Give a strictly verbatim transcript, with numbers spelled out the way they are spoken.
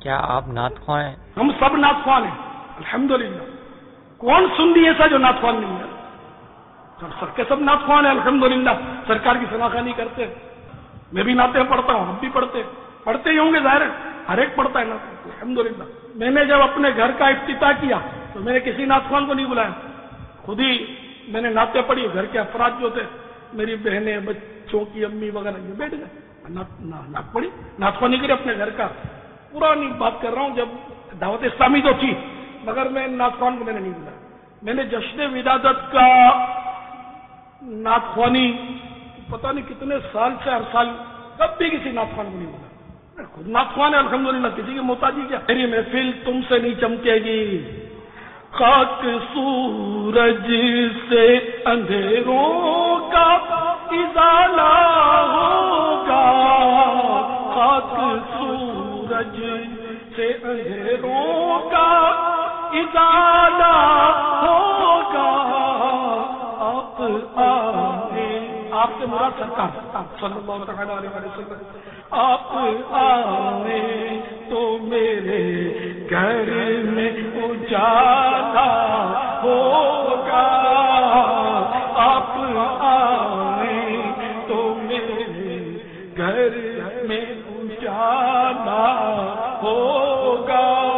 کیا آپ نعت خواں ہیں؟ ہم سب نعت خواں ہیں الحمدللہ. کون سنی ایسا جو نعت خواں نہیں ہے؟ سب کے سب نعت خواں ہیں الحمدللہ. سرکار کی ثناخوانی کرتے ہیں. میں بھی نعتیں پڑھتا ہوں, ہم بھی پڑھتے پڑھتے ہی ہوں گے, ظاہر ہے ہر ایک پڑھتا ہے نعت الحمدللہ. میں نے جب اپنے گھر کا افتتاح کیا تو میں نے کسی نعت خواں کو نہیں بلایا, خود ہی میں نے نعتیں پڑھی. گھر کے افراد جو تھے, میری بہنیں, بچوں کی امی وغیرہ, یہ بیٹھ گئے, نعت پڑھی. نعت خواں نہیں کری اپنے گھر کا. پرانی بات کر رہا ہوں, جب دعوت اسلامی تو تھی مگر میں نعت خوان کو میں نے نہیں بلایا. میں نے جشن ولادت کا نعت خوانی پتہ نہیں کتنے سال سے ہر سال کبھی کسی نعت خوان کو نہیں بلایا. خود نعت خوان ہے الحمدللہ, کسی کی محتاجی کیا. میری محفل تم سے نہیں چمکے گی, خاک سورج سے اندھیروں کا ازالہ ہوگا, خاک سورج سے اندھیروں کا ازالہ ہوگا. آپ آئے, آپ سے مراد سرکار صلی اللہ علیہ وسلم, آپ آئے تو میرے گھر میں اجالا ہوگا. آپ آئے تو میرے گھر میں اجالا ہوگا.